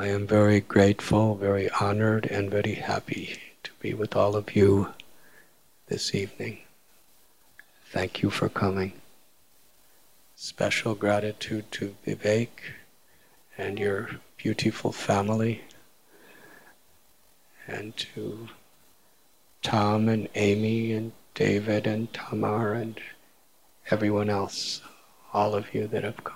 I am very grateful, very honored, and very happy to be with all of you this evening. Thank you for coming. Special gratitude to Vivek and your beautiful family, and to Tom and Amy and David and Tamar and everyone else, all of you that have come.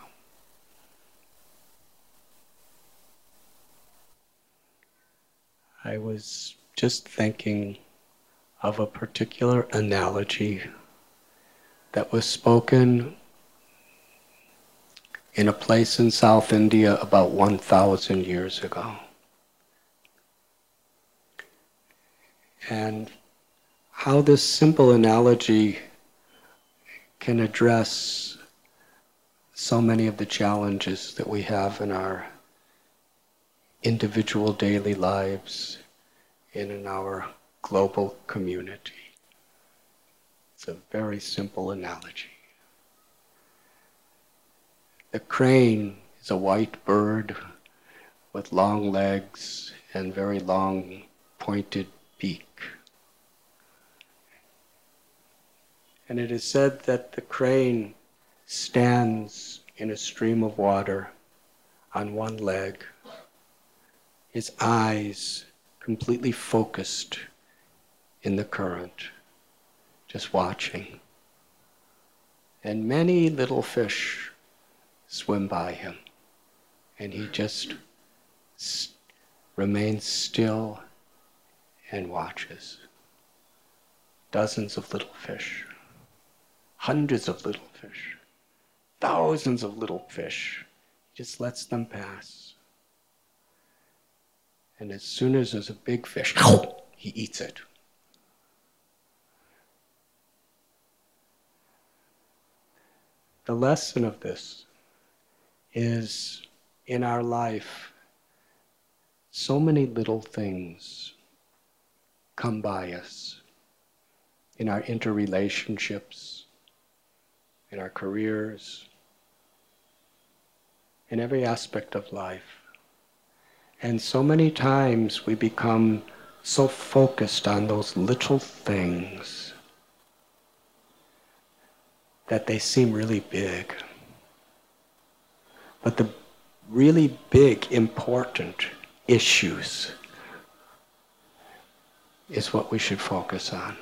I was just thinking of a particular analogy that was spoken in a place in South India about 1,000 years ago. And how this simple analogy can address so many of the challenges that we have in our individual daily lives and in our global community. It's a very simple analogy. The crane is a white bird with long legs and very long pointed beak. And it is said that the crane stands in a stream of water on one leg, his eyes completely focused in the current, just watching. And many little fish swim by him, and he just remains still and watches. Dozens of little fish, hundreds of little fish, thousands of little fish. He just lets them pass. And as soon as there's a big fish, he eats it. The lesson of this is, in our life, so many little things come by us in our interrelationships, in our careers, in every aspect of life. And so many times we become so focused on those little things that they seem really big. But the really big, important issues is what we should focus on.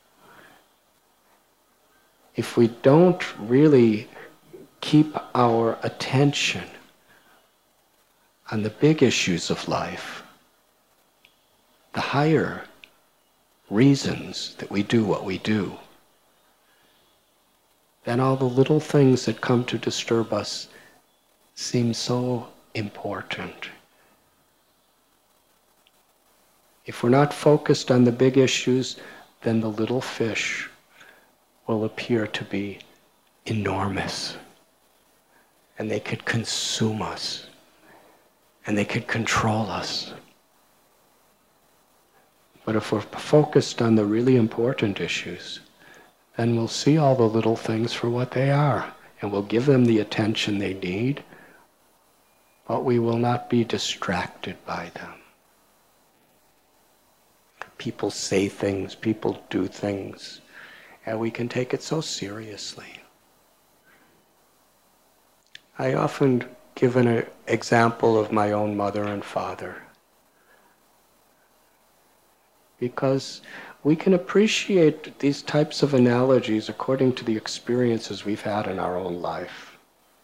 If we don't really keep our attention on the big issues of life, the higher reasons that we do what we do, then all the little things that come to disturb us seem so important. If we're not focused on the big issues, then the little fish will appear to be enormous, and they could consume us, and they could control us. But if we're focused on the really important issues, then we'll see all the little things for what they are, and we'll give them the attention they need, but we will not be distracted by them. People say things, people do things, and we can take it so seriously. I often give an example of my own mother and father, because we can appreciate these types of analogies according to the experiences we've had in our own life.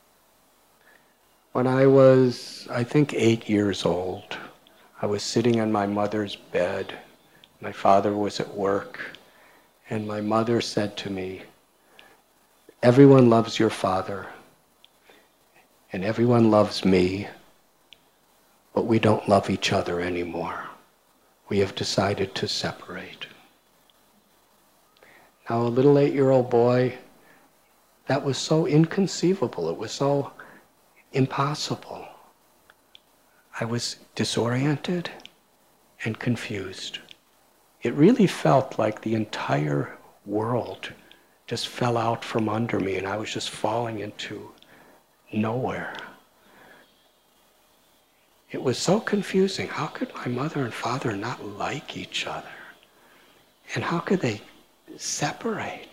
When I was, I think, 8 years old, I was sitting on my mother's bed. My father was at work, and my mother said to me, "Everyone loves your father, and everyone loves me, but we don't love each other anymore. We have decided to separate." Now, a little 8-year-old boy, that was so inconceivable. It was so impossible. I was disoriented and confused. It really felt like the entire world just fell out from under me, and I was just falling into nowhere. It was so confusing. How could my mother and father not like each other? And how could they separate?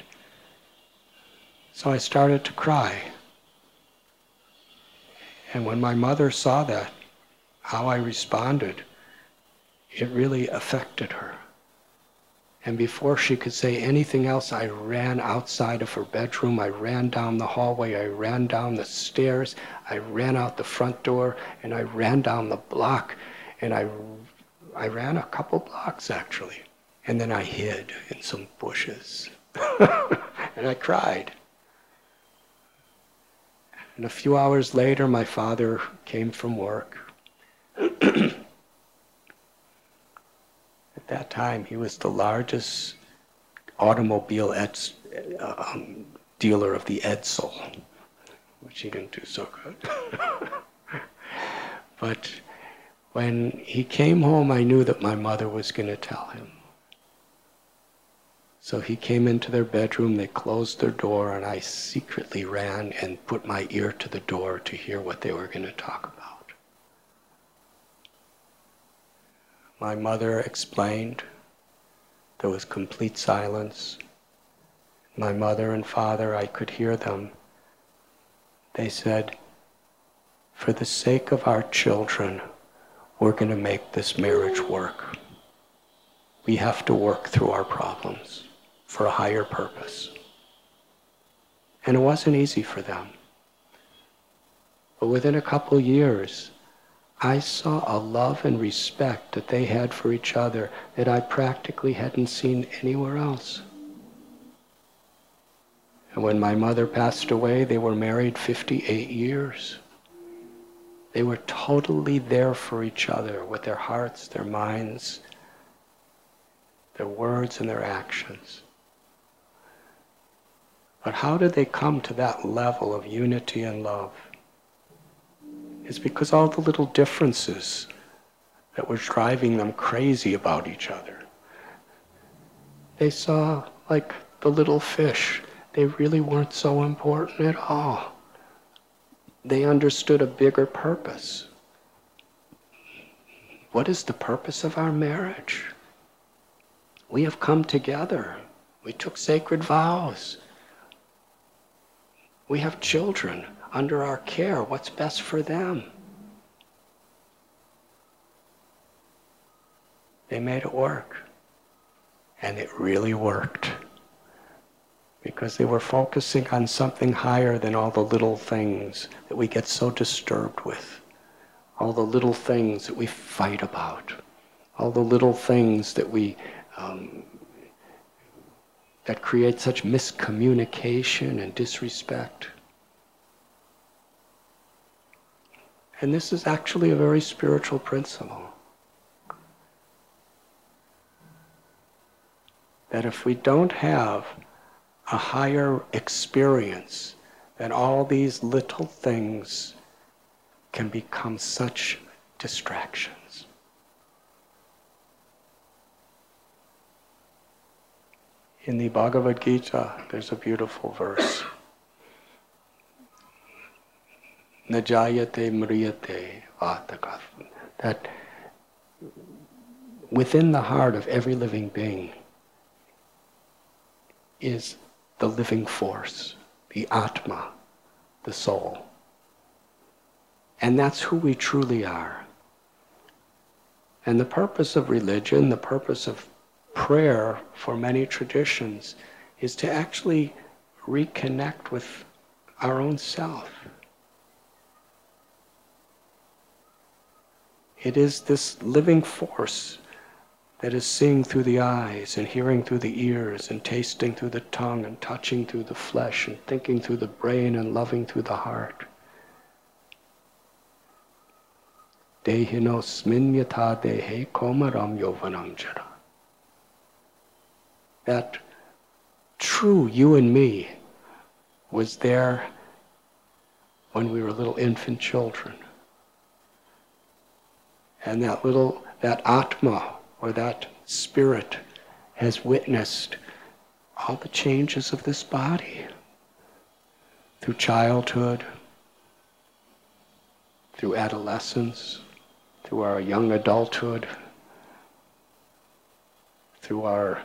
So I started to cry. And when my mother saw that, how I responded, it really affected her. And before she could say anything else, I ran outside of her bedroom, I ran down the hallway, I ran down the stairs, I ran out the front door, and I ran down the block, and I ran a couple blocks actually. And then I hid in some bushes. And I cried. And a few hours later, my father came from work. At that time, he was the largest automobile dealer of the Edsel, which he didn't do so good. But when he came home, I knew that my mother was going to tell him. So he came into their bedroom, they closed their door, and I secretly ran and put my ear to the door to hear what they were going to talk about. My mother explained. There was complete silence. My mother and father, I could hear them. They said, "For the sake of our children, we're going to make this marriage work. We have to work through our problems for a higher purpose." And it wasn't easy for them. But within a couple years, I saw a love and respect that they had for each other that I practically hadn't seen anywhere else. And when my mother passed away, they were married 58 years. They were totally there for each other with their hearts, their minds, their words, and their actions. But how did they come to that level of unity and love? It's because all the little differences that were driving them crazy about each other. They saw, like the little fish, they really weren't so important at all. They understood a bigger purpose. What is the purpose of our marriage? We have come together. We took sacred vows. We have children under our care. What's best for them? They made it work. And it really worked. Because they were focusing on something higher than all the little things that we get so disturbed with. All the little things that we fight about. All the little things that that create such miscommunication and disrespect. And this is actually a very spiritual principle. That if we don't have a higher experience, then all these little things can become such distractions. In the Bhagavad Gita, there's a beautiful verse. Najayate mriyate vataka. That within the heart of every living being is the living force, the Atma, the soul. And that's who we truly are. And the purpose of religion, the purpose of prayer for many traditions, is to actually reconnect with our own self. It is this living force that is seeing through the eyes and hearing through the ears and tasting through the tongue and touching through the flesh and thinking through the brain and loving through the heart. Dehinosmin yatha dehe komaram yovanam jara. That true you and me was there when we were little infant children. And that Atma, or that spirit, has witnessed all the changes of this body through childhood, through adolescence, through our young adulthood, through our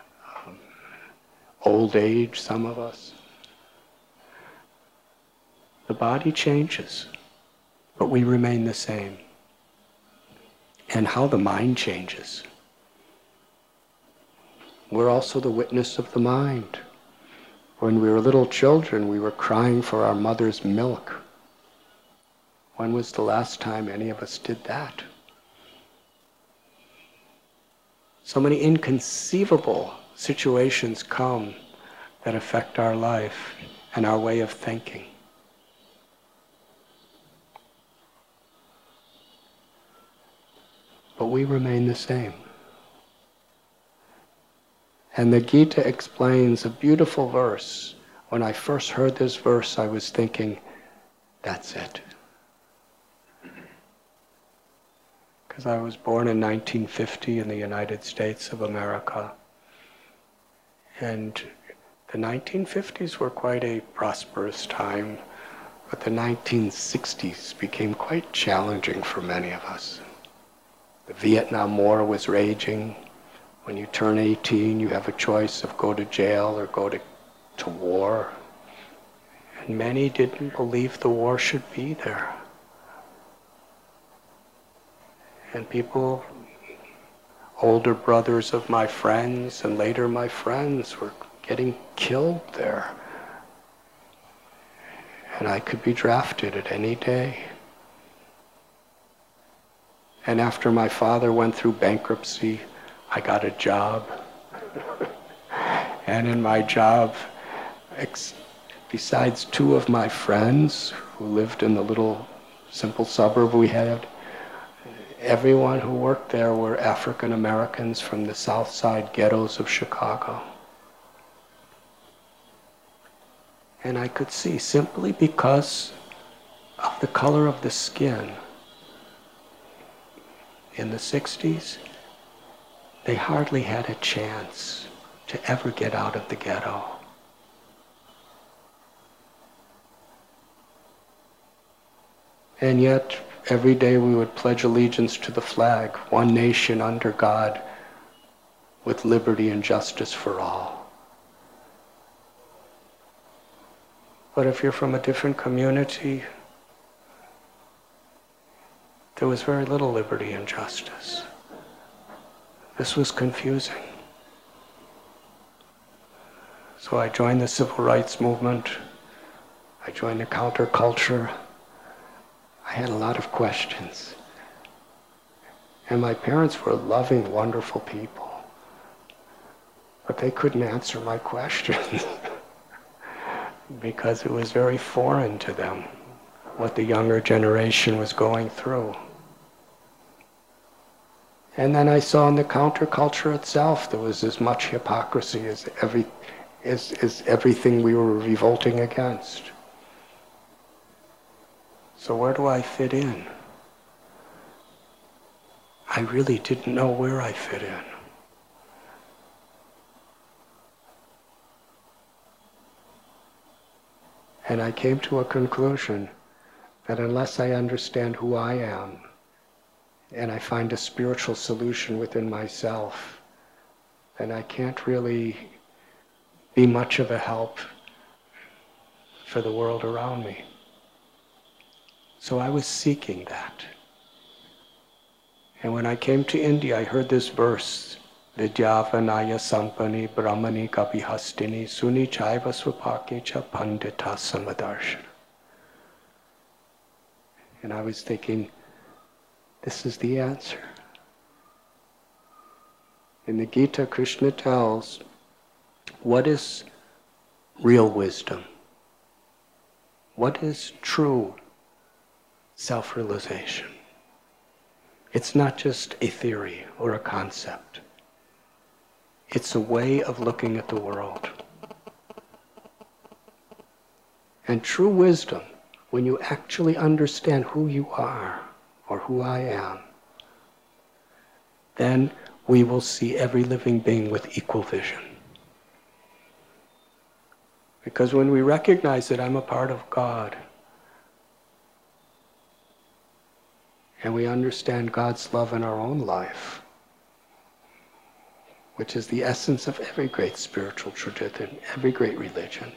old age, some of us. The body changes, but we remain the same. And how the mind changes. We're also the witness of the mind. When we were little children, we were crying for our mother's milk. When was the last time any of us did that? So many inconceivable situations come that affect our life and our way of thinking. But we remain the same. And the Gita explains a beautiful verse. When I first heard this verse, I was thinking, that's it. Because I was born in 1950 in the United States of America. And the 1950s were quite a prosperous time, but the 1960s became quite challenging for many of us. The Vietnam War was raging. When you turn 18, you have a choice of go to jail or go to war. And many didn't believe the war should be there. And people, older brothers of my friends and later my friends, were getting killed there. And I could be drafted at any day. And after my father went through bankruptcy, I got a job. And in my job, besides two of my friends who lived in the little simple suburb we had, everyone who worked there were African Americans from the South Side ghettos of Chicago. And I could see, simply because of the color of the skin, in the 60s, they hardly had a chance to ever get out of the ghetto. And yet, every day we would pledge allegiance to the flag, one nation under God, with liberty and justice for all. But if you're from a different community, there was very little liberty and justice. This was confusing. So I joined the civil rights movement. I joined the counterculture. I had a lot of questions. And my parents were loving, wonderful people. But they couldn't answer my questions because it was very foreign to them what the younger generation was going through. And then I saw in the counterculture itself there was as much hypocrisy as everything we were revolting against. So where do I fit in? I really didn't know where I fit in. And I came to a conclusion that unless I understand who I am, and I find a spiritual solution within myself, then I can't really be much of a help for the world around me. So I was seeking that. And when I came to India, I heard this verse, Vidyavanaya Sampani Brahmani Kapihastini Suni Chaiva Swapakecha Pandita Samadarshana. And I was thinking, this is the answer. In the Gita, Krishna tells, what is real wisdom? What is true self-realization? It's not just a theory or a concept. It's a way of looking at the world. And true wisdom, when you actually understand who you are, or who I am, then we will see every living being with equal vision. Because when we recognize that I'm a part of God, and we understand God's love in our own life, which is the essence of every great spiritual tradition, every great religion,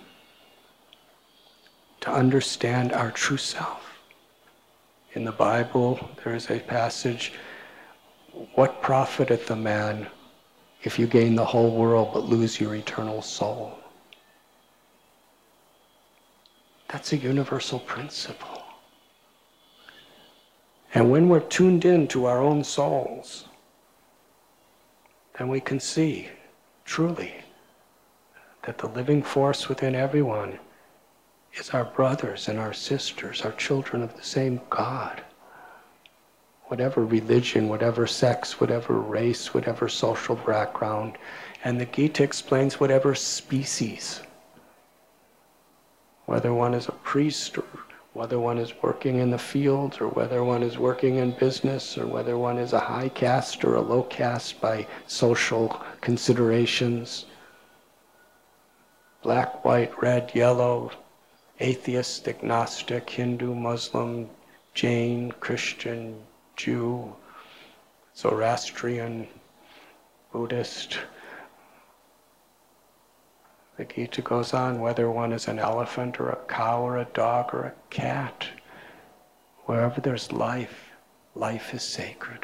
to understand our true self. In the Bible, there is a passage, "What profiteth a man if you gain the whole world but lose your eternal soul?" That's a universal principle. And when we're tuned in to our own souls, then we can see, truly, that the living force within everyone is our brothers and our sisters, our children of the same God. Whatever religion, whatever sex, whatever race, whatever social background, and the Gita explains whatever species, whether one is a priest or whether one is working in the fields or whether one is working in business or whether one is a high caste or a low caste by social considerations, black, white, red, yellow, atheist, agnostic, Hindu, Muslim, Jain, Christian, Jew, Zoroastrian, Buddhist. The Gita goes on, whether one is an elephant or a cow or a dog or a cat, wherever there's life, life is sacred.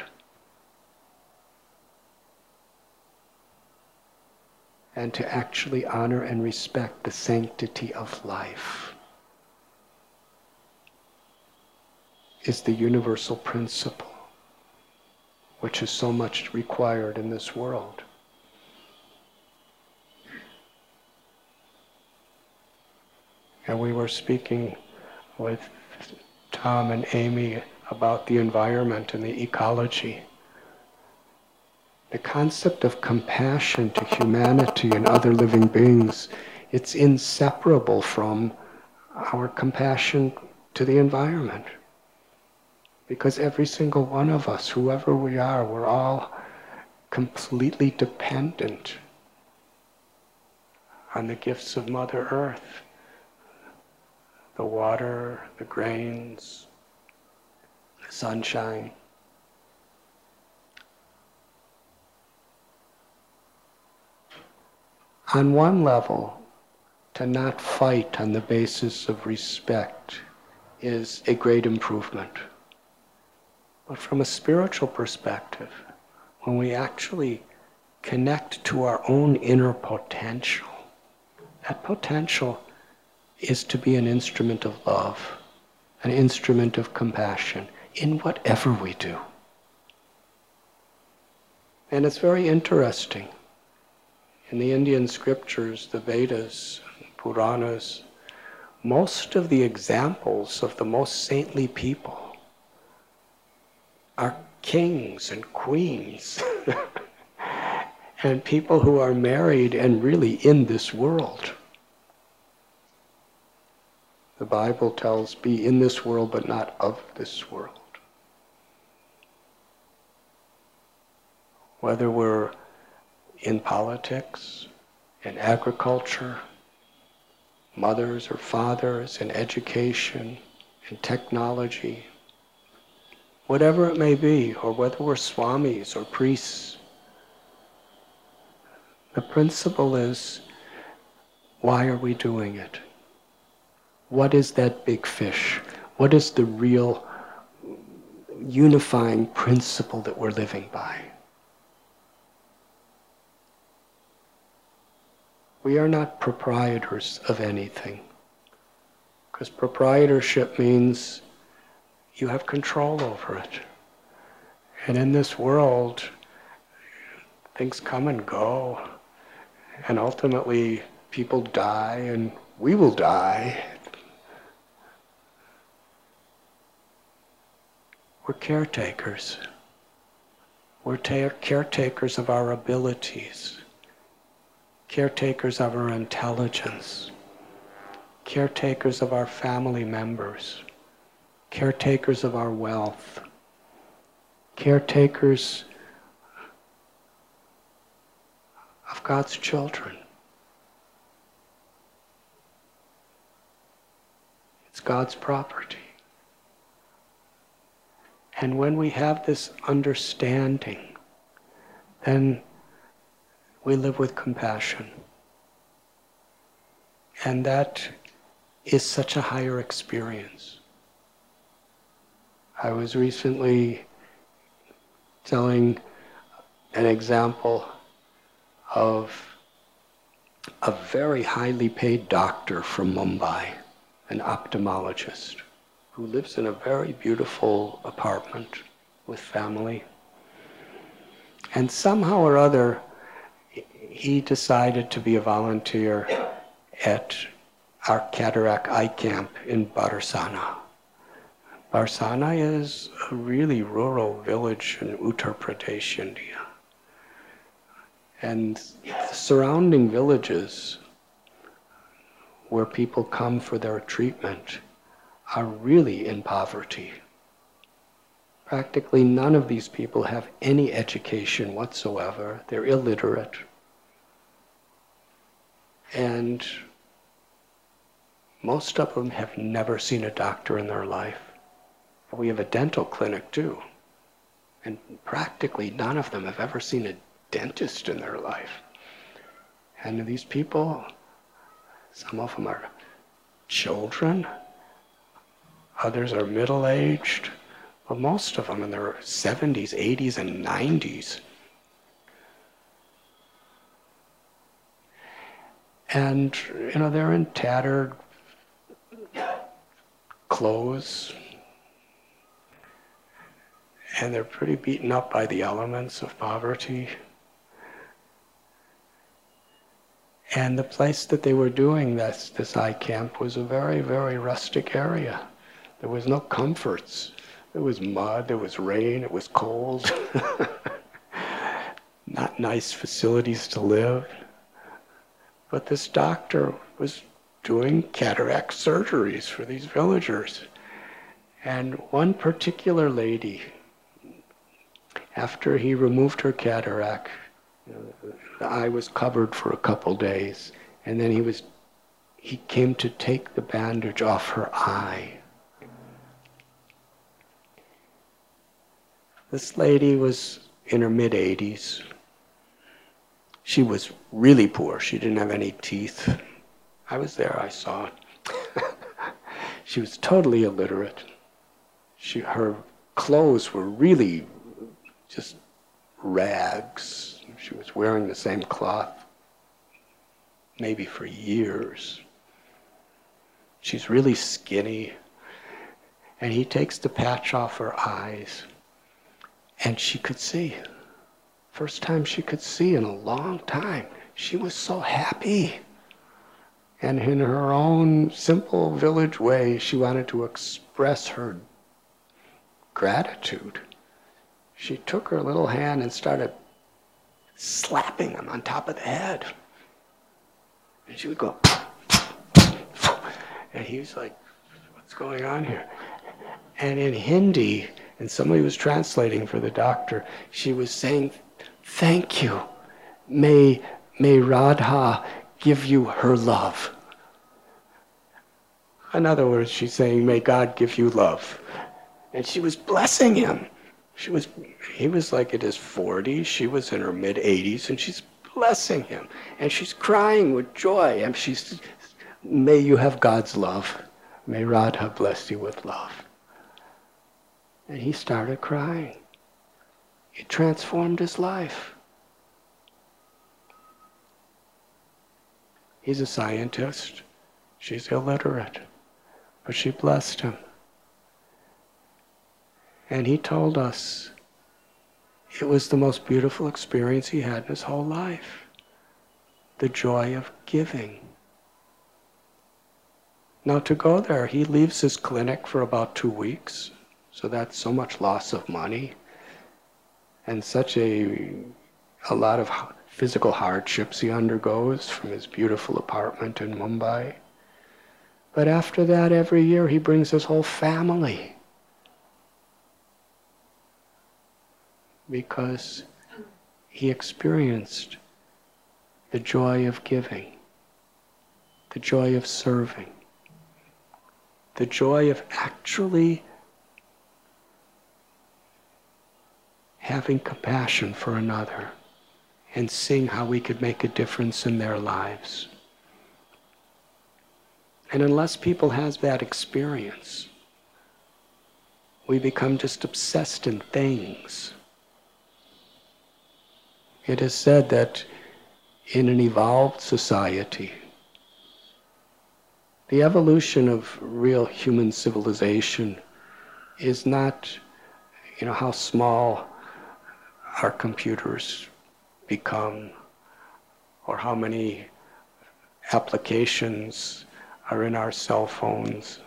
And to actually honor and respect the sanctity of life is the universal principle, which is so much required in this world. And we were speaking with Tom and Amy about the environment and the ecology. The concept of compassion to humanity and other living beings, it's inseparable from our compassion to the environment. Because every single one of us, whoever we are, we're all completely dependent on the gifts of Mother Earth. The water, the grains, the sunshine. On one level, to not fight on the basis of respect is a great improvement. But from a spiritual perspective, when we actually connect to our own inner potential, that potential is to be an instrument of love, an instrument of compassion in whatever we do. And it's very interesting. In the Indian scriptures, the Vedas, Puranas, most of the examples of the most saintly people are kings and queens and people who are married and really in this world. The Bible tells, be in this world but not of this world. Whether we're in politics, in agriculture, mothers or fathers, in education, in technology, whatever it may be, or whether we're swamis or priests, the principle is, why are we doing it? What is that big fish? What is the real unifying principle that we're living by? We are not proprietors of anything, because proprietorship means you have control over it. And in this world, things come and go, and ultimately people die, and we will die. We're caretakers. We're caretakers of our abilities, caretakers of our intelligence, caretakers of our family members, caretakers of our wealth, caretakers of God's children. It's God's property. And when we have this understanding, then we live with compassion. And that is such a higher experience. I was recently telling an example of a very highly paid doctor from Mumbai, an ophthalmologist, who lives in a very beautiful apartment with family. And somehow or other, he decided to be a volunteer at our cataract eye camp in Barsana. Barsana is a really rural village in Uttar Pradesh, India. And the surrounding villages where people come for their treatment are really in poverty. Practically none of these people have any education whatsoever. They're illiterate. And most of them have never seen a doctor in their life. We have a dental clinic too. And practically none of them have ever seen a dentist in their life. And these people, some of them are children, others are middle-aged, but most of them in their 70s, 80s, and 90s. And, they're in tattered clothes, and they're pretty beaten up by the elements of poverty. And the place that they were doing this eye camp was a very, very rustic area. There was no comforts. There was mud, there was rain, it was cold. Not nice facilities to live. But this doctor was doing cataract surgeries for these villagers. And one particular lady, after he removed her cataract, the eye was covered for a couple days, and then he came to take the bandage off her eye. This lady was in her mid-80s. She was really poor. She didn't have any teeth. I was there, I saw it. She was totally illiterate. Her clothes were really just rags. She was wearing the same cloth maybe for years. She's really skinny. And he takes the patch off her eyes, and she could see. First time she could see in a long time. She was so happy. And in her own simple village way, she wanted to express her gratitude. She took her little hand and started slapping him on top of the head. And she would go, and he was like, what's going on here? And in Hindi, and somebody was translating for the doctor, she was saying, thank you. May Radha give you her love. In other words, she's saying, may God give you love. And she was blessing him. He was like in his 40s, she was in her mid-80s, and she's blessing him. And she's crying with joy, and may you have God's love. May Radha bless you with love. And he started crying. It transformed his life. He's a scientist. She's illiterate. But she blessed him. And he told us it was the most beautiful experience he had in his whole life. The joy of giving. Now to go there, he leaves his clinic for about 2 weeks. So that's so much loss of money. And such a lot of physical hardships he undergoes from his beautiful apartment in Mumbai. But after that, every year he brings his whole family. Because he experienced the joy of giving, the joy of serving, the joy of actually having compassion for another and seeing how we could make a difference in their lives. And unless people have that experience, we become just obsessed in things. It is said that in an evolved society, the evolution of real human civilization is not, how small our computers become, or how many applications are in our cell phones,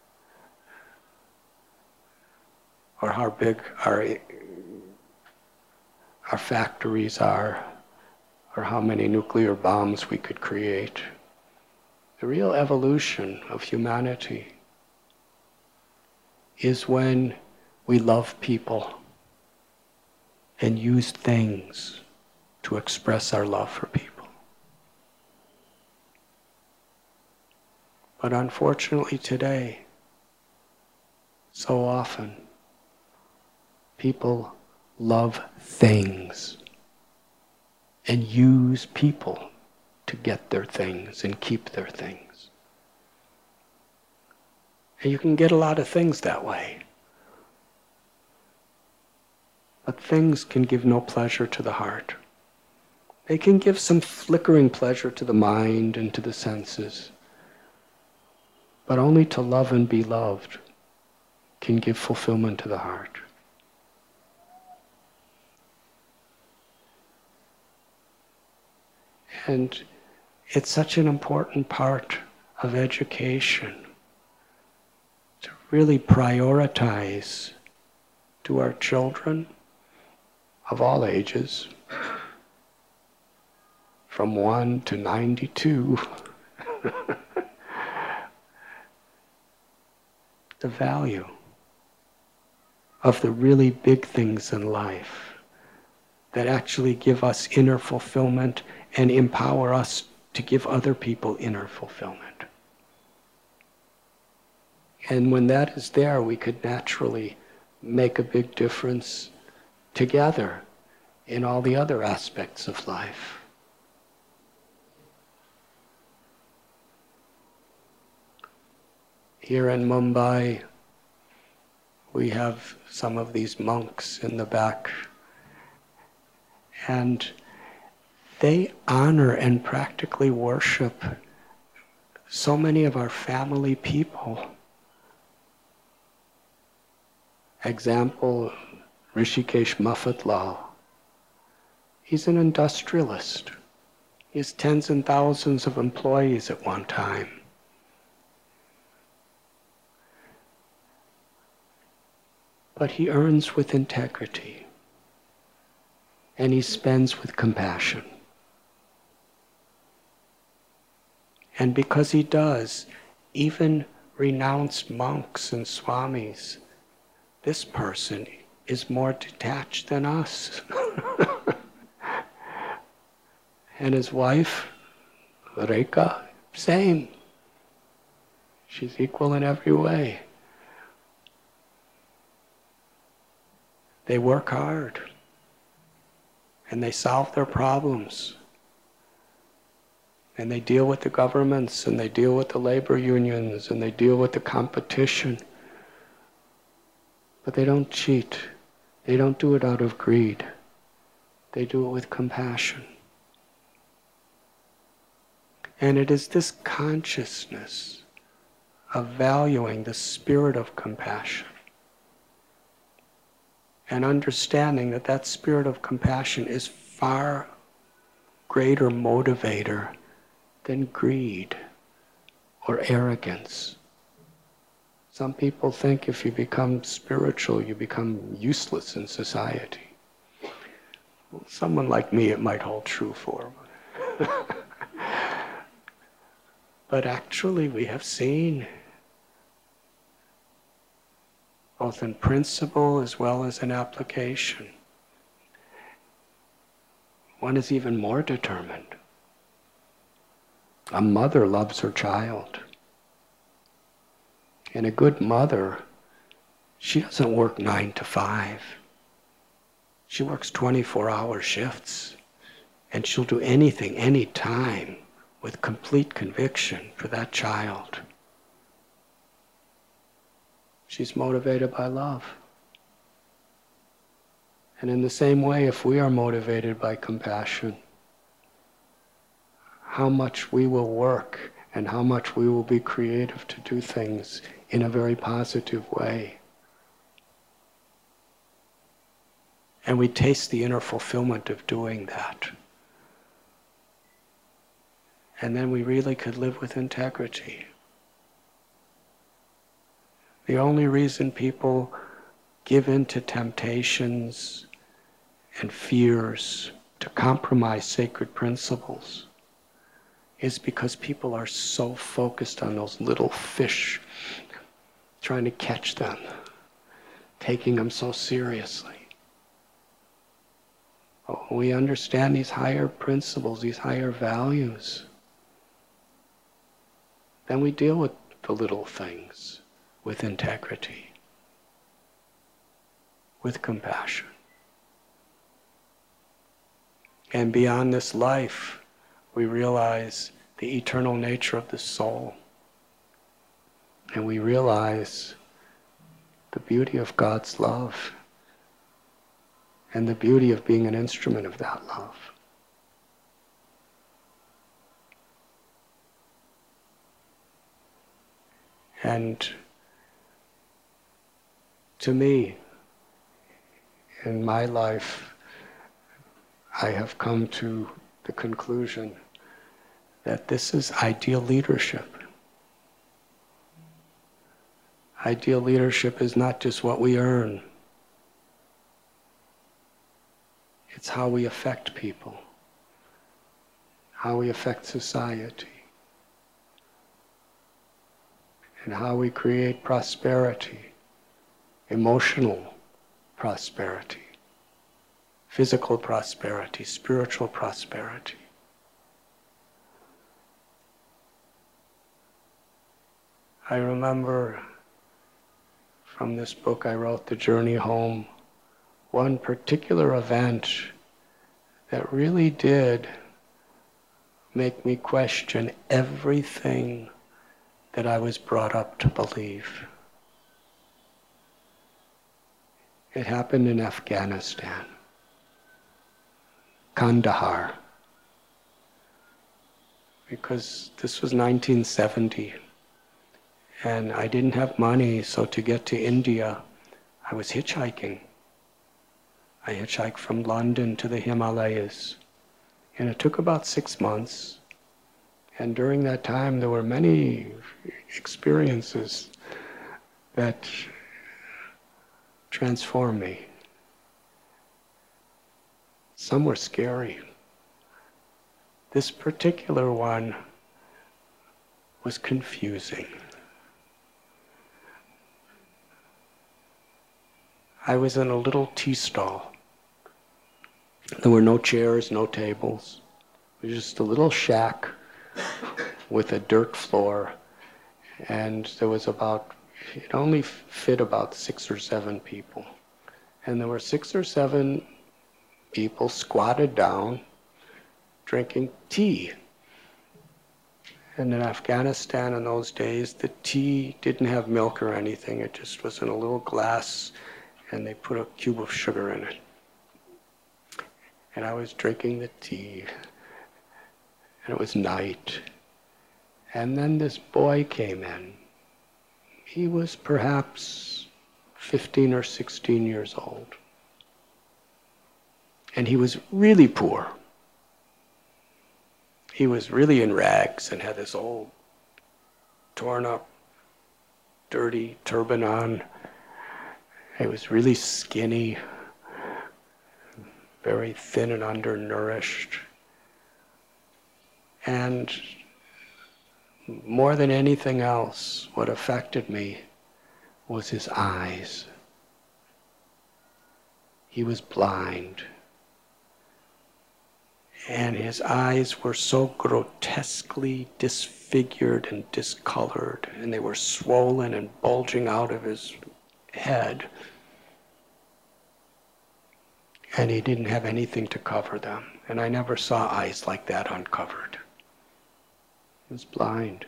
or how big our factories are, or how many nuclear bombs we could create. The real evolution of humanity is when we love people and use things to express our love for people. But unfortunately today, so often, people love things and use people to get their things and keep their things. And you can get a lot of things that way. But things can give no pleasure to the heart. They can give some flickering pleasure to the mind and to the senses. But only to love and be loved can give fulfillment to the heart. And it's such an important part of education to really prioritize to our children of all ages, from 1 to 92, the value of the really big things in life that actually give us inner fulfillment and empower us to give other people inner fulfillment. And when that is there, we could naturally make a big difference together in all the other aspects of life. Here in Mumbai, we have some of these monks in the back, and they honor and practically worship so many of our family people. Example, Rishikesh Mafatlal. He's an industrialist. He has tens and thousands of employees at one time. But he earns with integrity, and he spends with compassion. And because he does, even renounced monks and swamis, this person is more detached than us. And his wife, Rekha, same. She's equal in every way. They work hard, and they solve their problems. And they deal with the governments, and they deal with the labor unions, and they deal with the competition. But they don't cheat. They don't do it out of greed. They do it with compassion. And it is this consciousness of valuing the spirit of compassion and understanding that that spirit of compassion is far greater motivator than greed or arrogance. Some people think if you become spiritual, you become useless in society. Well, someone like me, it might hold true for. But actually, we have seen, both in principle as well as in application, one is even more determined. A mother loves her child. And a good mother, she doesn't work 9 to 5. She works 24-hour shifts, and she'll do anything, anytime, with complete conviction for that child. She's motivated by love. And in the same way, if we are motivated by compassion, how much we will work and how much we will be creative to do things in a very positive way. And we taste the inner fulfillment of doing that. And then we really could live with integrity. The only reason people give in to temptations and fears to compromise sacred principles is because people are so focused on those little fish, trying to catch them, taking them so seriously. But when we understand these higher principles, these higher values, then we deal with the little things with integrity, with compassion. And beyond this life, we realize the eternal nature of the soul. And we realize the beauty of God's love and the beauty of being an instrument of that love. And to me, in my life, I have come to the conclusion that this is ideal leadership. Ideal leadership is not just what we earn. It's how we affect people, how we affect society, and how we create prosperity, emotional prosperity, physical prosperity, spiritual prosperity. I remember from this book I wrote, The Journey Home, one particular event that really did make me question everything that I was brought up to believe. It happened in Afghanistan, Kandahar, because this was 1970. And I didn't have money, so to get to India, I was hitchhiking. I hitchhiked from London to the Himalayas. And it took about 6 months. And during that time, there were many experiences that transformed me. Some were scary. This particular one was confusing. I was in a little tea stall. There were no chairs, no tables. It was just a little shack with a dirt floor. And there was it only fit about 6 or 7 people. And there were 6 or 7 people squatted down, drinking tea. And in Afghanistan in those days, the tea didn't have milk or anything. It just was in a little glass, and they put a cube of sugar in it. And I was drinking the tea, and it was night. And then this boy came in. He was perhaps 15 or 16 years old. And he was really poor. He was really in rags and had this old, torn up, dirty turban on. He was really skinny, very thin and undernourished. And more than anything else, what affected me was his eyes. He was blind. And his eyes were so grotesquely disfigured and discolored, and they were swollen and bulging out of his head. and he didn't have anything to cover them. And I never saw eyes like that uncovered. He was blind.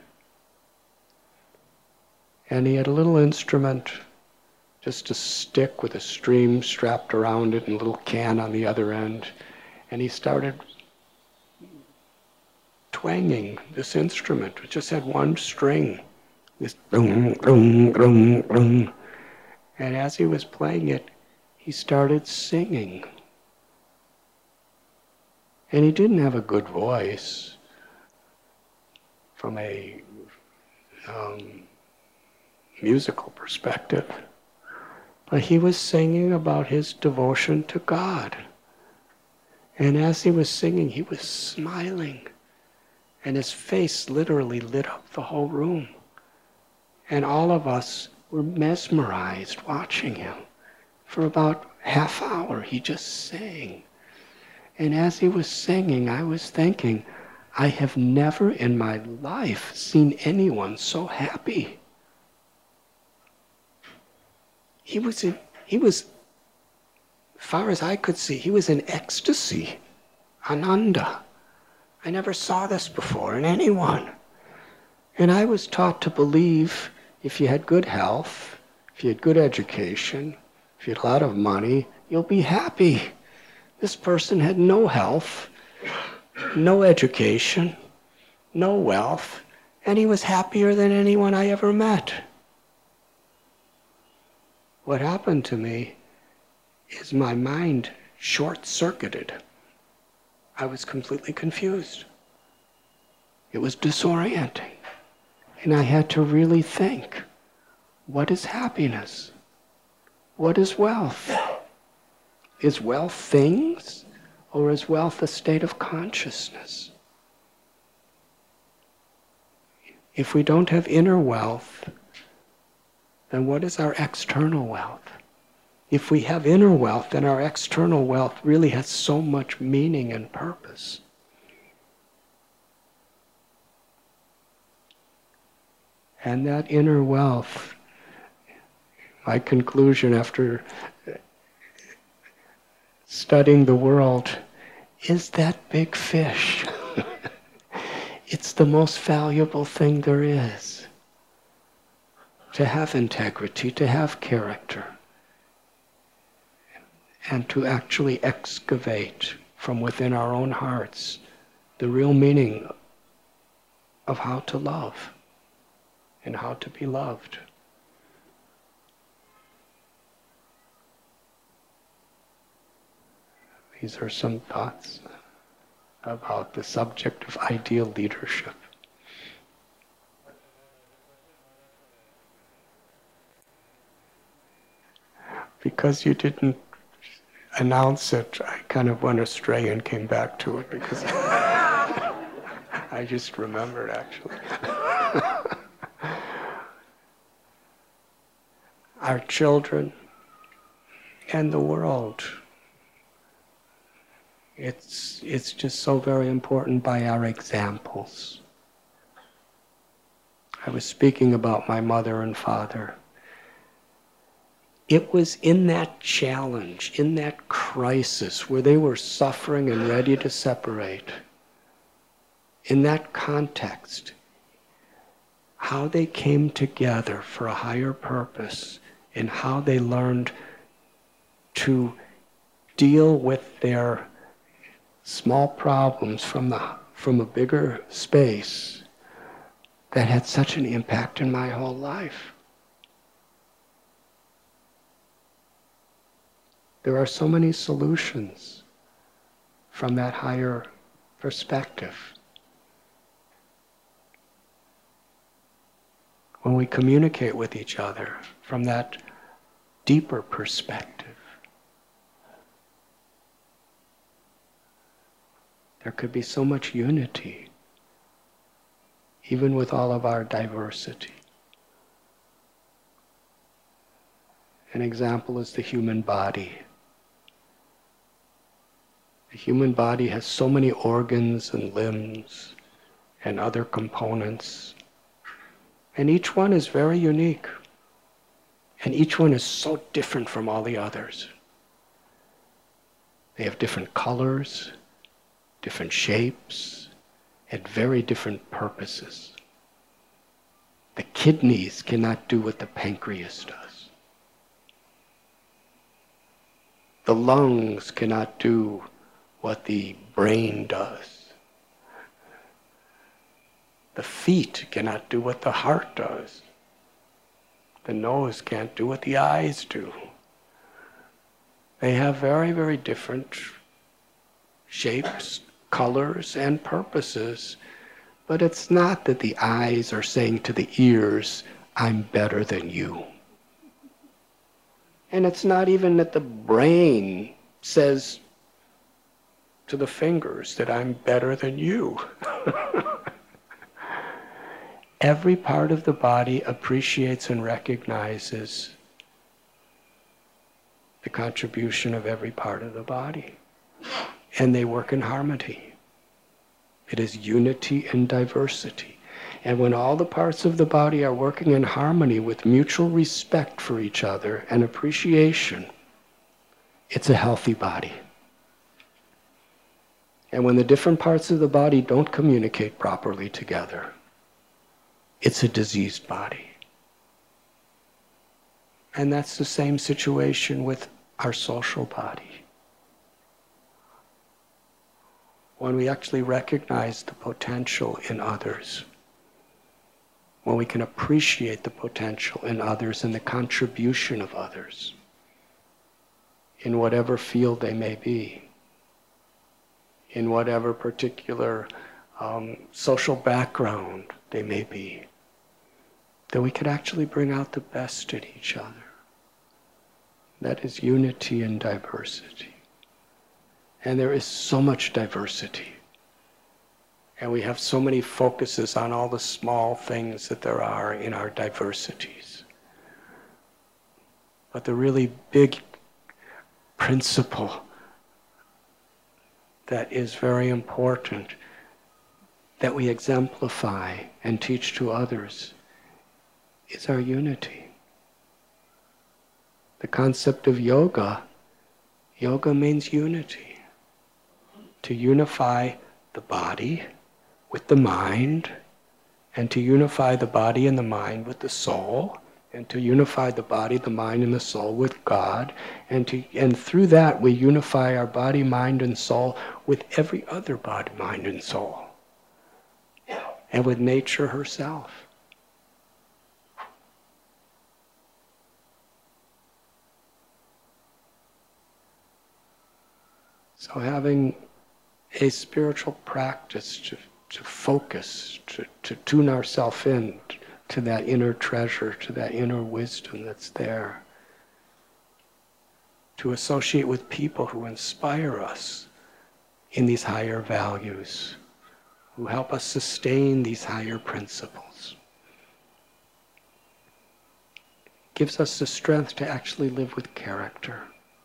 And he had a little instrument, just a stick with a stream strapped around it and a little can on the other end. And he started twanging this instrument, which just had one string. This boom, boom, boom, boom. And as he was playing it, he started singing. And he didn't have a good voice from a musical perspective. But he was singing about his devotion to God. And as he was singing, he was smiling. And his face literally lit up the whole room. And all of us were mesmerized watching him. For about half hour, he just sang. And as he was singing, I was thinking, I have never in my life seen anyone so happy. He was, as far as I could see, he was in ecstasy, ananda. I never saw this before in anyone. And I was taught to believe if you had good health, if you had good education, if you had a lot of money, you'll be happy. This person had no health, no education, no wealth, and he was happier than anyone I ever met. What happened to me is my mind short-circuited. I was completely confused. It was disorienting. And I had to really think, what is happiness? What is wealth? Is wealth things, or is wealth a state of consciousness? If we don't have inner wealth, then what is our external wealth? If we have inner wealth, then our external wealth really has so much meaning and purpose. And that inner wealth, my conclusion after studying the world, is that big fish. It's the most valuable thing there is. To have integrity, to have character, and to actually excavate from within our own hearts the real meaning of how to love and how to be loved. These are some thoughts about the subject of ideal leadership. Because you didn't announce it, I kind of went astray and came back to it because I just remembered actually. Our children and the world. It's just so very important by our examples. I was speaking about my mother and father. It was in that challenge, in that crisis where they were suffering and ready to separate, in that context, how they came together for a higher purpose and how they learned to deal with their small problems from a bigger space, that had such an impact in my whole life. There are so many solutions from that higher perspective. When we communicate with each other from that deeper perspective, there could be so much unity, even with all of our diversity. An example is the human body. The human body has so many organs and limbs and other components, and each one is very unique, and each one is so different from all the others. They have different colors, different shapes, and very different purposes. The kidneys cannot do what the pancreas does. The lungs cannot do what the brain does. The feet cannot do what the heart does. The nose can't do what the eyes do. They have very, very different shapes, colors, and purposes. But it's not that the eyes are saying to the ears, I'm better than you. And it's not even that the brain says to the fingers that I'm better than you. Every part of the body appreciates and recognizes the contribution of every part of the body. And they work in harmony. It is unity and diversity. And when all the parts of the body are working in harmony with mutual respect for each other and appreciation, it's a healthy body. And when the different parts of the body don't communicate properly together, it's a diseased body. And that's the same situation with our social body. When we actually recognize the potential in others, when we can appreciate the potential in others and the contribution of others, in whatever field they may be, in whatever particular social background they may be, that we can actually bring out the best in each other. That is unity and diversity. And there is so much diversity. And we have so many focuses on all the small things that there are in our diversities. But the really big principle that is very important that we exemplify and teach to others is our unity. The concept of yoga, yoga means unity. To unify the body with the mind, and to unify the body and the mind with the soul, and to unify the body, the mind, and the soul with God, and through that we unify our body, mind, and soul with every other body, mind, and soul, and with nature herself. So having a spiritual practice to focus, to tune ourselves in to that inner treasure, to that inner wisdom that's there, to associate with people who inspire us in these higher values, who help us sustain these higher principles, gives us the strength to actually live with character.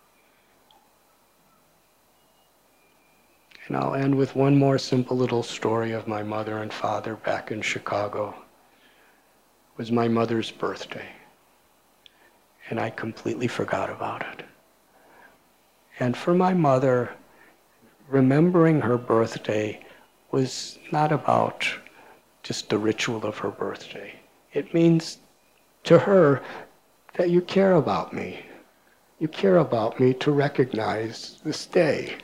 And I'll end with one more simple little story of my mother and father back in Chicago. It was my mother's birthday, and I completely forgot about it. And for my mother, remembering her birthday was not about just the ritual of her birthday. It means to her that you care about me. You care about me to recognize this day.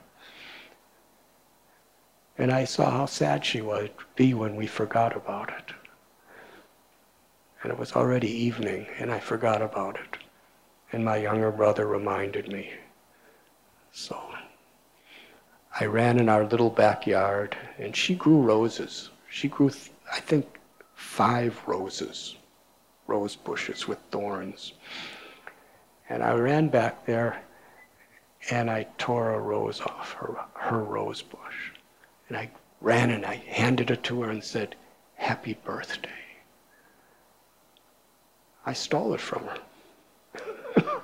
And I saw how sad she would be when we forgot about it. And it was already evening, and I forgot about it. And my younger brother reminded me. So I ran in our little backyard, and she grew roses. She grew, I think, 5 roses, rose bushes with thorns. And I ran back there, and I tore a rose off her rose bush. And I ran and I handed it to her and said, "Happy birthday." I stole it from her.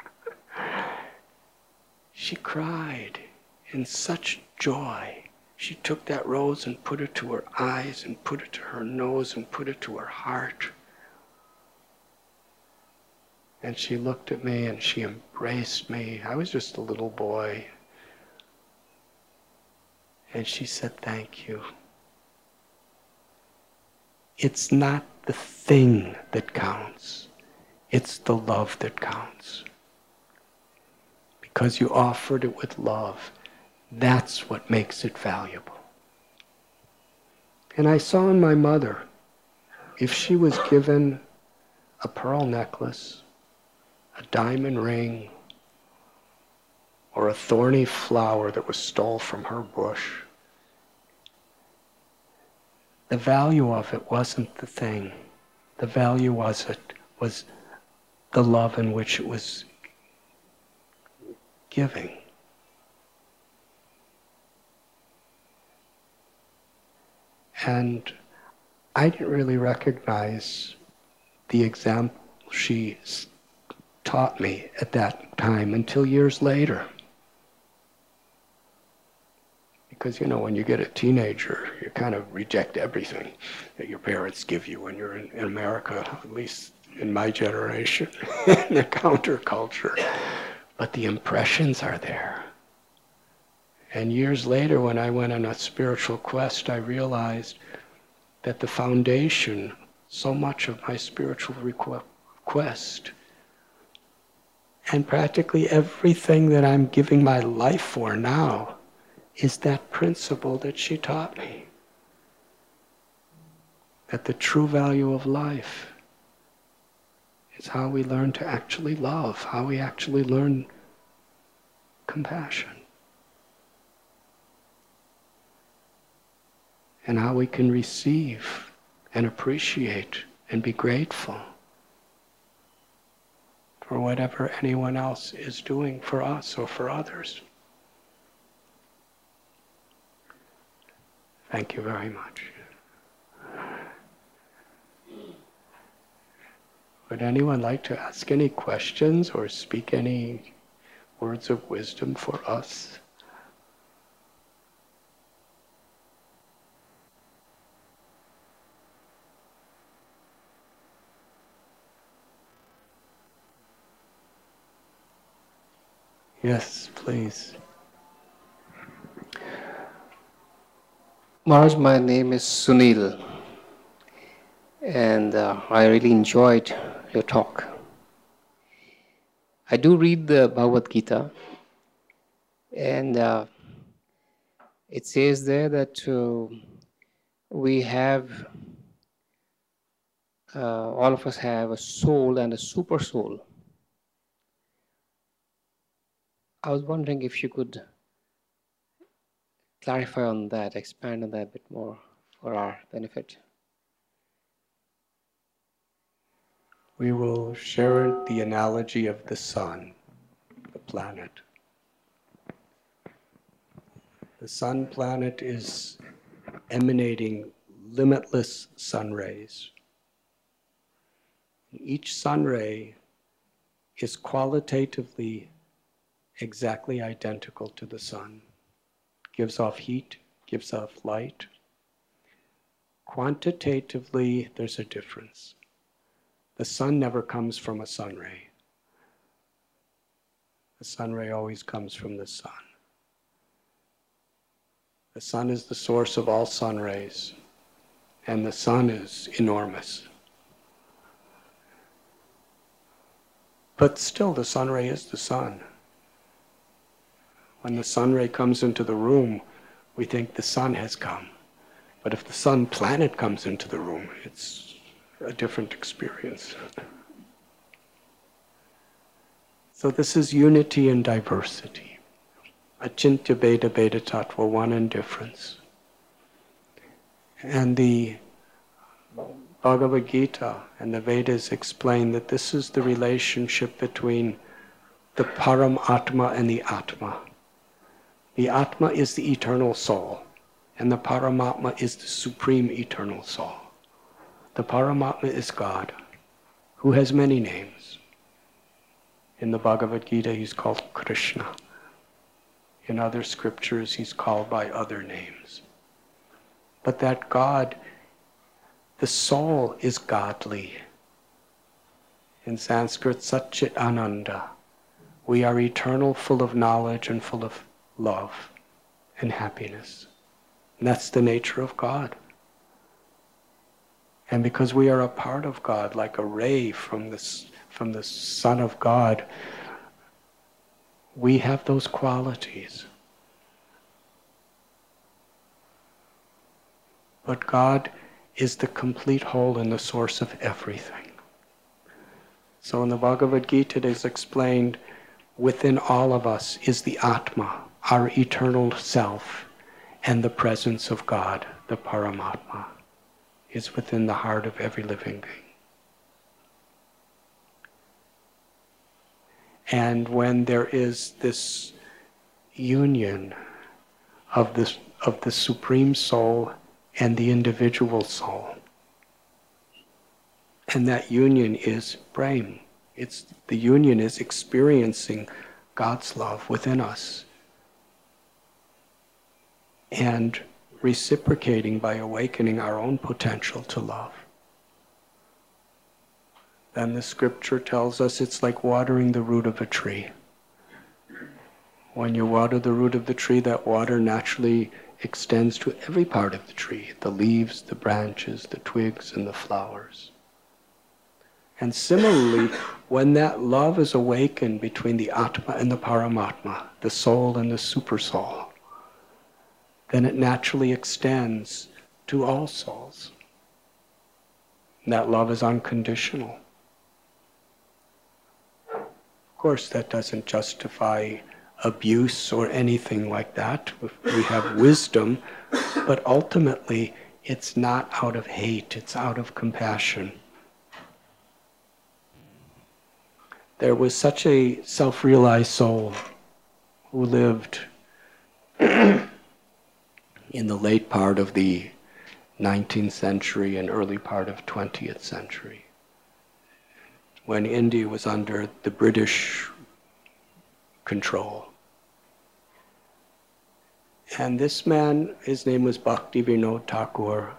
She cried in such joy. She took that rose and put it to her eyes and put it to her nose and put it to her heart. And she looked at me and she embraced me. I was just a little boy. And she said, thank you. It's not the thing that counts. It's the love that counts. Because you offered it with love. That's what makes it valuable. And I saw in my mother, if she was given a pearl necklace, a diamond ring, or a thorny flower that was stole from her bush, the value of it wasn't the thing. The value was the love in which it was giving. And I didn't really recognize the example she taught me at that time until years later. Because, you know, when you get a teenager, you kind of reject everything that your parents give you when you're in America, at least in my generation, in the counterculture. But the impressions are there. And years later, when I went on a spiritual quest, I realized that the foundation, so much of my spiritual quest, and practically everything that I'm giving my life for now, is that principle that she taught me. That the true value of life is how we learn to actually love, how we actually learn compassion. And how we can receive and appreciate and be grateful for whatever anyone else is doing for us or for others. Thank you very much. Would anyone like to ask any questions or speak any words of wisdom for us? Yes, please. Maharaj, my name is Sunil, and I really enjoyed your talk. I do read the Bhagavad Gita, and it says there that we have, all of us have a soul and a super soul. I was wondering if you could clarify on that, expand on that a bit more for our benefit. We will share the analogy of the sun, the planet. The sun planet is emanating limitless sun rays. Each sun ray is qualitatively exactly identical to the sun. Gives off heat, gives off light. Quantitatively, there's a difference. The sun never comes from a sun ray. The sun ray always comes from the sun. The sun is the source of all sun rays, and the sun is enormous. But still, the sun ray is the sun. When the sun ray comes into the room, we think the sun has come. But if the sun planet comes into the room, it's a different experience. So this is unity and diversity. Achintya Bheda Bheda Tattva, one in difference. And the Bhagavad Gita and the Vedas explain that this is the relationship between the Paramatma and the Atma. The Atma is the eternal soul, and the Paramatma is the supreme eternal soul. The Paramatma is God, who has many names. In the Bhagavad Gita, he's called Krishna. In other scriptures, he's called by other names. But that God, the soul is godly. In Sanskrit, Satchit Ananda. We are eternal, full of knowledge and full of love and happiness. And that's the nature of God. And because we are a part of God, like a ray from the Son of God, we have those qualities. But God is the complete whole and the source of everything. So in the Bhagavad Gita it is explained, within all of us is the Atma, our eternal self, and the presence of God, the Paramatma, is within the heart of every living being. And when there is this union of the Supreme Soul and the individual soul, and that union is Brahm. The union is experiencing God's love within us and reciprocating by awakening our own potential to love. Then the scripture tells us it's like watering the root of a tree. When you water the root of the tree, that water naturally extends to every part of the tree, the leaves, the branches, the twigs, and the flowers. And similarly, when that love is awakened between the Atma and the Paramatma, the soul and the supersoul, then it naturally extends to all souls. And that love is unconditional. Of course, that doesn't justify abuse or anything like that. We have wisdom, but ultimately it's not out of hate, it's out of compassion. There was such a self-realized soul who lived in the late part of the 19th century and early part of 20th century, when India was under the British control. And this man, his name was Bhakti Vinod Thakur.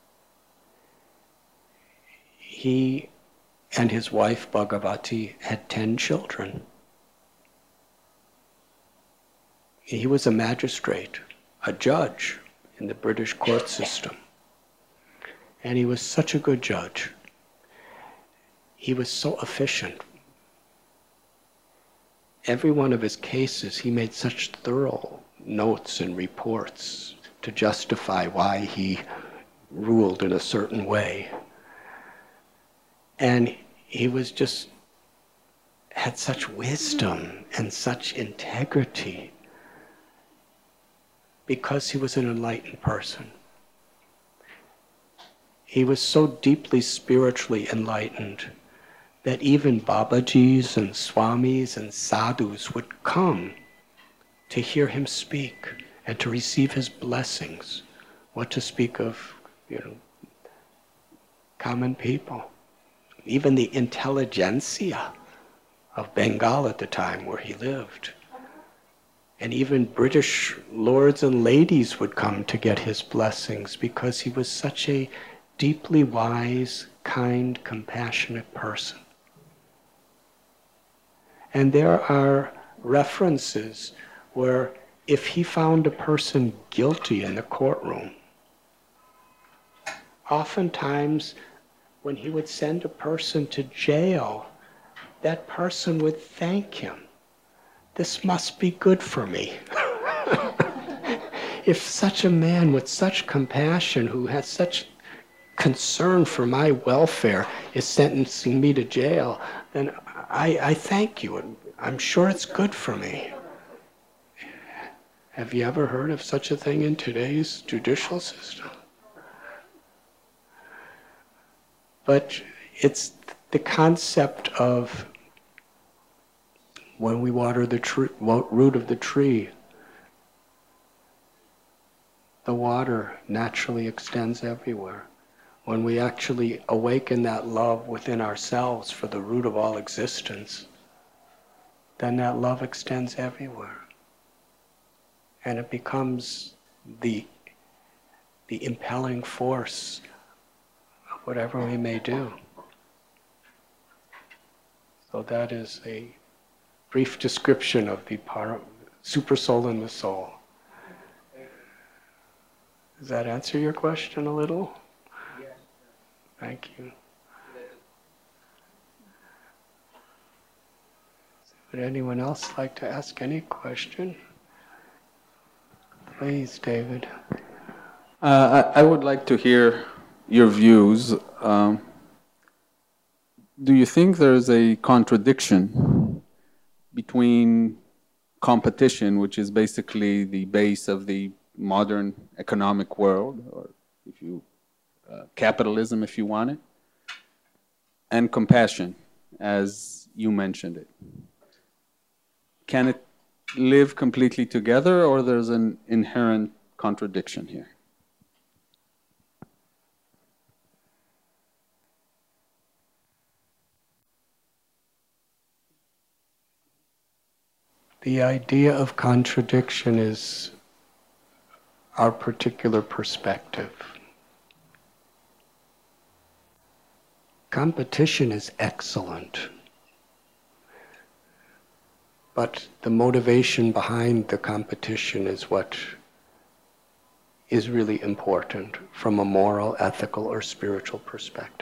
He and his wife Bhagavati had 10 children. He was a magistrate, a judge in the British court system. And he was such a good judge. He was so efficient. Every one of his cases, he made such thorough notes and reports to justify why he ruled in a certain way. And he was just, had such wisdom and such integrity because he was an enlightened person. He was so deeply spiritually enlightened that even Babajis and Swamis and sadhus would come to hear him speak and to receive his blessings. What to speak of, common people. Even the intelligentsia of Bengal at the time where he lived. And even British lords and ladies would come to get his blessings because he was such a deeply wise, kind, compassionate person. And there are references where if he found a person guilty in the courtroom, oftentimes when he would send a person to jail, that person would thank him. This must be good for me. If such a man with such compassion, who has such concern for my welfare, is sentencing me to jail, then I thank you, and I'm sure it's good for me. Have you ever heard of such a thing in today's judicial system? But it's the concept of when we water the root of the tree, the water naturally extends everywhere. When we actually awaken that love within ourselves for the root of all existence, then that love extends everywhere. And it becomes the impelling force of whatever we may do. So that is a brief description of the super soul and the soul. Does that answer your question a little? Yes. Thank you. Would anyone else like to ask any question? Please, David. I would like to hear your views. Do you think there's a contradiction between competition, which is basically the base of the modern economic world, or if you capitalism, if you want it, and compassion, as you mentioned it? Can it live completely together, or there's an inherent contradiction here? The idea of contradiction is our particular perspective. Competition is excellent, but the motivation behind the competition is what is really important from a moral, ethical, or spiritual perspective.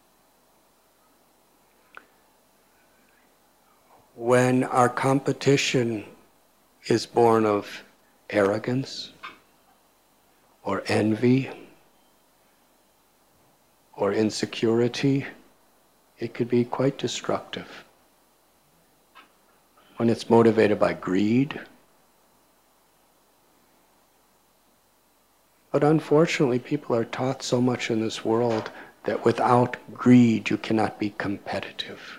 When our competition is born of arrogance or envy or insecurity, it could be quite destructive. When it's motivated by greed, but unfortunately people are taught so much in this world that without greed you cannot be competitive.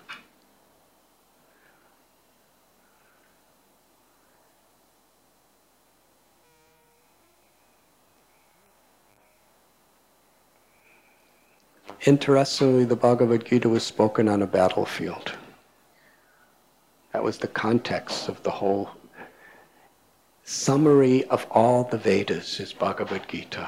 Interestingly, the Bhagavad Gita was spoken on a battlefield. That was the context of the whole summary of all the Vedas is Bhagavad Gita.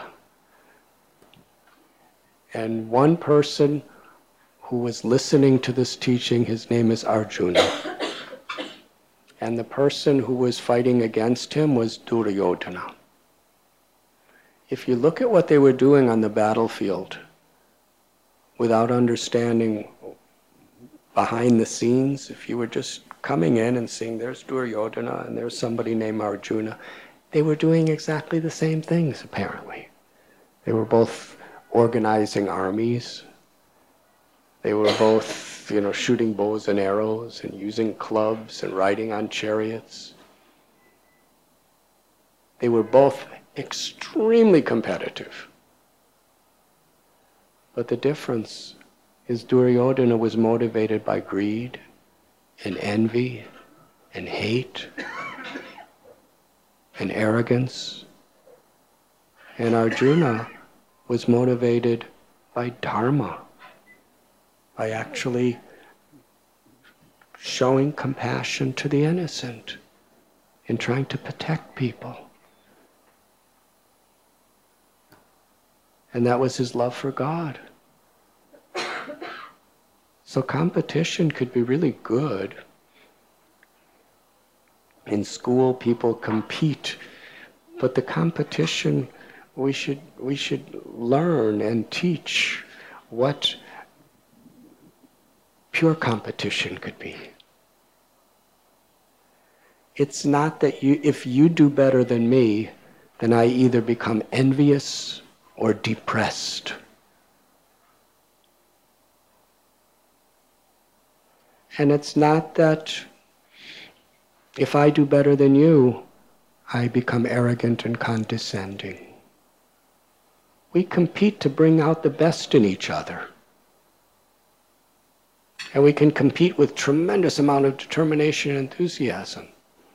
And one person who was listening to this teaching, his name is Arjuna. And the person who was fighting against him was Duryodhana. If you look at what they were doing on the battlefield, without understanding behind the scenes, if you were just coming in and seeing there's Duryodhana and there's somebody named Arjuna, they were doing exactly the same things, apparently. They were both organizing armies. They were both, shooting bows and arrows and using clubs and riding on chariots. They were both extremely competitive. But the difference is Duryodhana was motivated by greed and envy and hate and arrogance. And Arjuna was motivated by dharma, by actually showing compassion to the innocent and trying to protect people. And that was his love for God. So competition could be really good. In school, people compete, but the competition, we should learn and teach what pure competition could be. It's not that if you do better than me, then I either become envious or depressed. And it's not that if I do better than you, I become arrogant and condescending. We compete to bring out the best in each other. And we can compete with tremendous amount of determination and enthusiasm.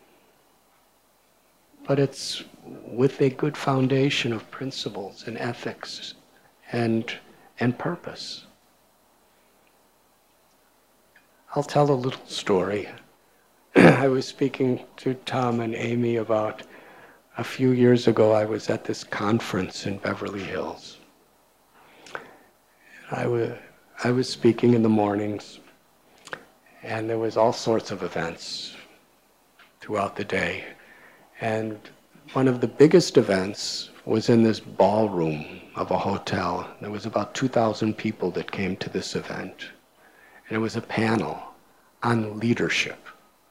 But it's with a good foundation of principles and ethics and purpose. I'll tell a little story. I was speaking to Tom and Amy about a few years ago. I was at this conference in Beverly Hills. I was speaking in the mornings, and there was all sorts of events throughout the day. And one of the biggest events was in this ballroom of a hotel. There was about 2,000 people that came to this event. And it was a panel on leadership.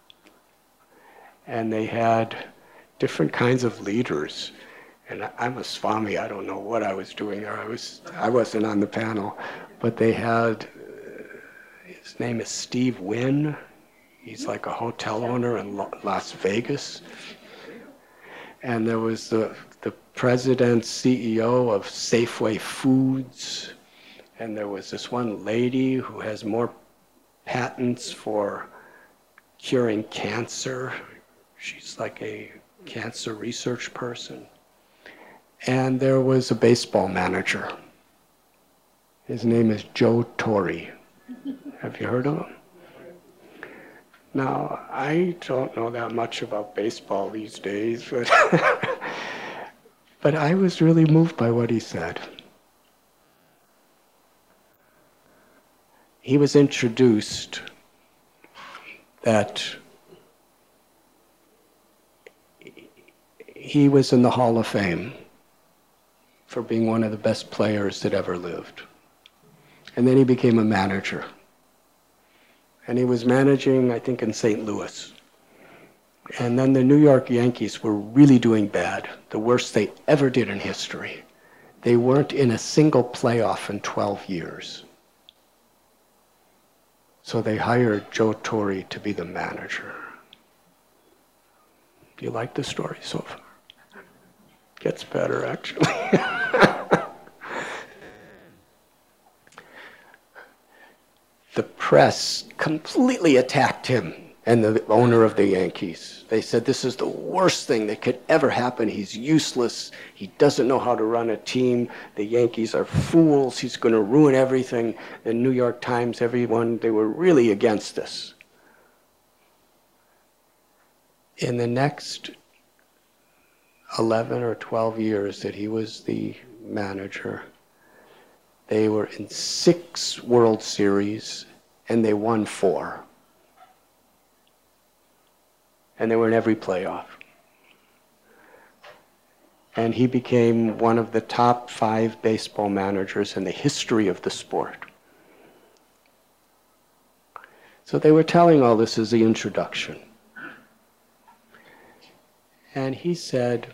And they had different kinds of leaders. And I'm a Swami, I don't know what I was doing there. I wasn't on the panel. But they had, his name is Steve Wynn. He's like a hotel owner in Las Vegas. And there was the president, CEO of Safeway Foods. And there was this one lady who has more patents for curing cancer. She's like a cancer research person. And there was a baseball manager. His name is Joe Torre. Have you heard of him? Now, I don't know that much about baseball these days, but, but I was really moved by what he said. He was introduced that he was in the Hall of Fame for being one of the best players that ever lived. And then he became a manager. And he was managing, I think, in St. Louis. And then the New York Yankees were really doing bad, the worst they ever did in history. They weren't in a single playoff in 12 years. So they hired Joe Torre to be the manager. Do you like the story so far? Gets better, actually. The press completely attacked him and the owner of the Yankees. They said, this is the worst thing that could ever happen. He's useless. He doesn't know how to run a team. The Yankees are fools. He's going to ruin everything. The New York Times, everyone, they were really against this. In the next 11 or 12 years that he was the manager, they were in 6 World Series, and they won 4. And they were in every playoff. And he became one of the top 5 baseball managers in the history of the sport. So they were telling all this as the introduction. And he said,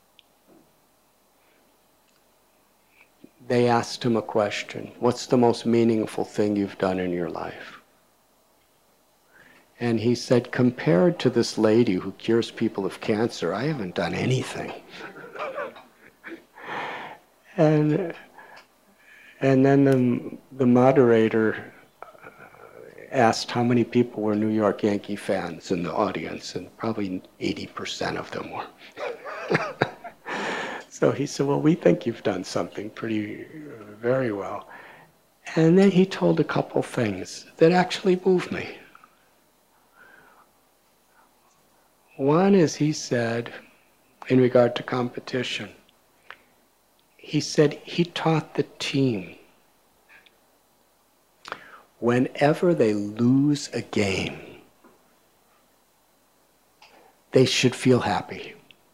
they asked him a question, what's the most meaningful thing you've done in your life? And he said, compared to this lady who cures people of cancer, I haven't done anything. And then the moderator asked how many people were New York Yankee fans in the audience, and probably 80% of them were. So he said, well, we think you've done something very well. And then he told a couple things that actually moved me. One is, he said, in regard to competition, he said he taught the team, whenever they lose a game, they should feel happy.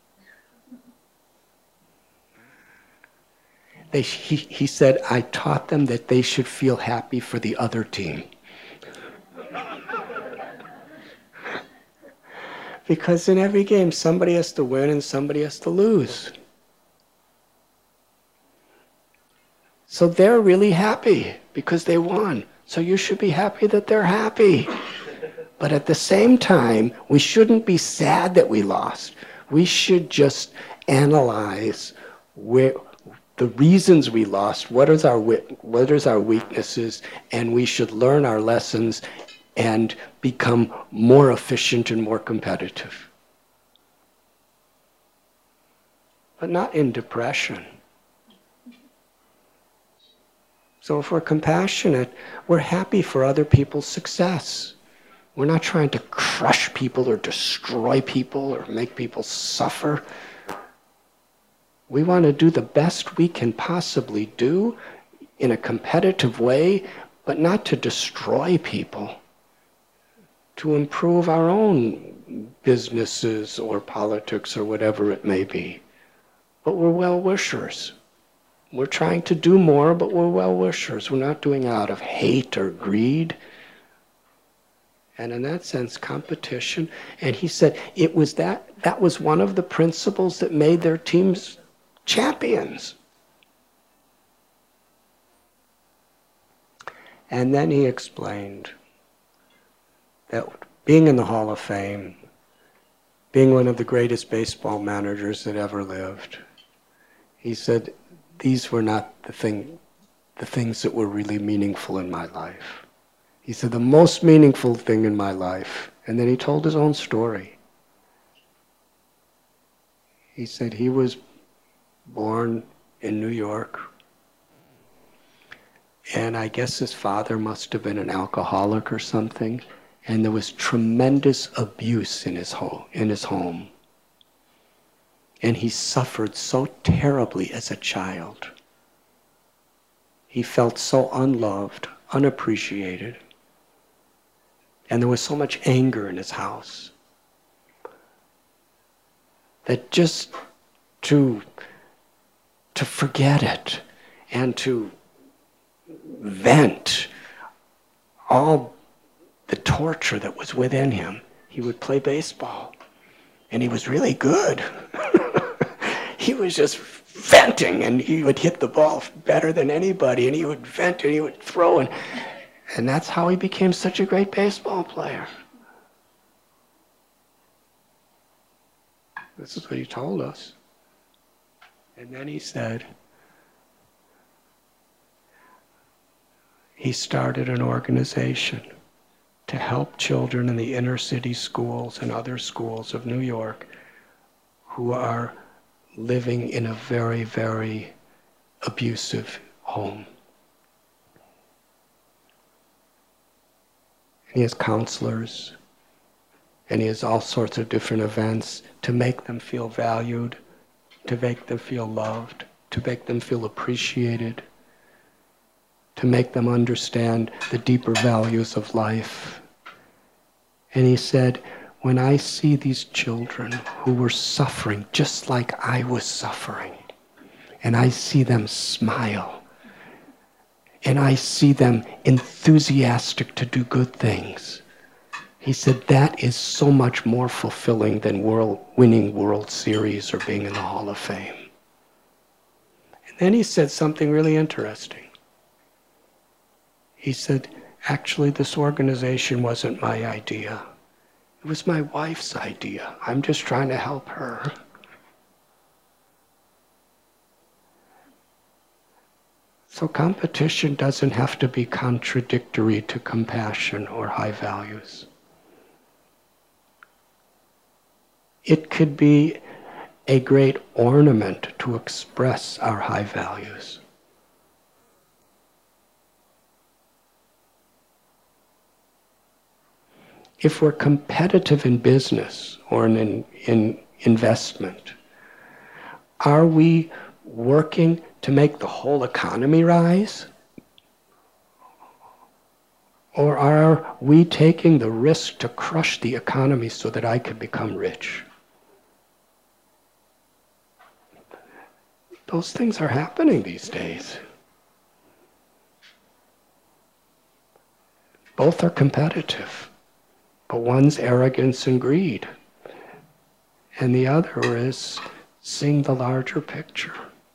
He said, I taught them that they should feel happy for the other team. Because in every game, somebody has to win and somebody has to lose. So they're really happy because they won. So you should be happy that they're happy. But at the same time, we shouldn't be sad that we lost. We should just analyze the reasons we lost, what is our weaknesses, and we should learn our lessons and become more efficient and more competitive. But not in depression. So if we're compassionate, we're happy for other people's success. We're not trying to crush people or destroy people or make people suffer. We want to do the best we can possibly do in a competitive way, but not to destroy people, to improve our own businesses or politics or whatever it may be. but we're well-wishers. We're trying to do more, but we're well-wishers. We're not doing it out of hate or greed. And in that sense, competition. And he said it was that was one of the principles that made their teams champions. And then he explained that being in the Hall of Fame, being one of the greatest baseball managers that ever lived, he said, these were not the things that were really meaningful in my life. He said, the most meaningful thing in my life, and then he told his own story. He said he was born in New York, and I guess his father must have been an alcoholic or something, and there was tremendous abuse in his home. And he suffered so terribly as a child. He felt so unloved, unappreciated. And there was so much anger in his house that just to forget it and to vent all the torture that was within him, he would play baseball. And he was really good. He was just venting, and he would hit the ball better than anybody, and he would vent and he would throw, and that's how he became such a great baseball player. This is what he told us. And then he said, he started an organization to help children in the inner city schools and other schools of New York who are living in a very, very abusive home. And he has counselors, and he has all sorts of different events to make them feel valued, to make them feel loved, to make them feel appreciated, to make them understand the deeper values of life. And he said, when I see these children who were suffering just like I was suffering, and I see them smile, and I see them enthusiastic to do good things, he said, that is so much more fulfilling than winning World Series or being in the Hall of Fame. And then he said something really interesting. He said, actually, this organization wasn't my idea. It was my wife's idea. I'm just trying to help her. So competition doesn't have to be contradictory to compassion or high values. It could be a great ornament to express our high values. If we're competitive in business or in investment, are we working to make the whole economy rise? Or are we taking the risk to crush the economy so that I could become rich? Those things are happening these days. Both are competitive. But one's arrogance and greed, and the other is seeing the larger picture.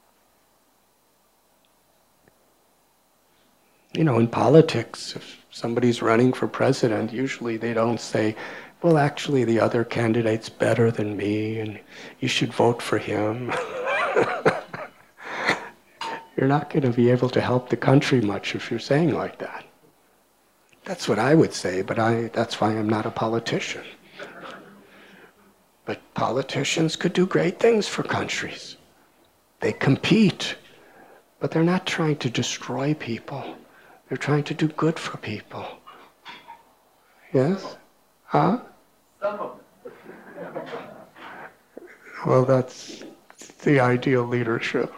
You know, in politics, if somebody's running for president, usually they don't say, well, actually the other candidate's better than me, and you should vote for him. You're not going to be able to help the country much if you're saying like that. That's what I would say, but that's why I'm not a politician. But politicians could do great things for countries. They compete, but they're not trying to destroy people. They're trying to do good for people. Yes? Huh? Some of them. Well, that's the ideal leadership.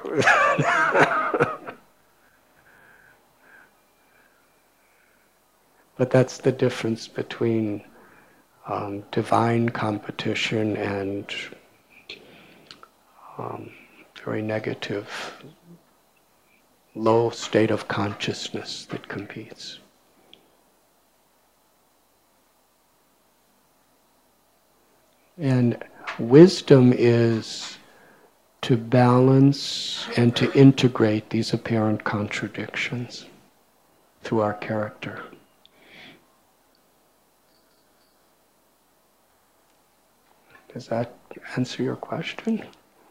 But that's the difference between divine competition and very negative, low state of consciousness that competes. And wisdom is to balance and to integrate these apparent contradictions through our character. Does that answer your question?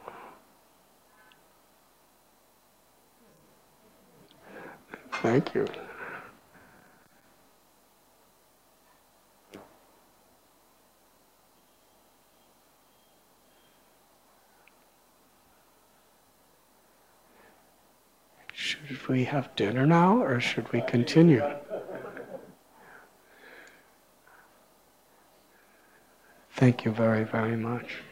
Thank you. Should we have dinner now, or should we continue? Thank you very, very much.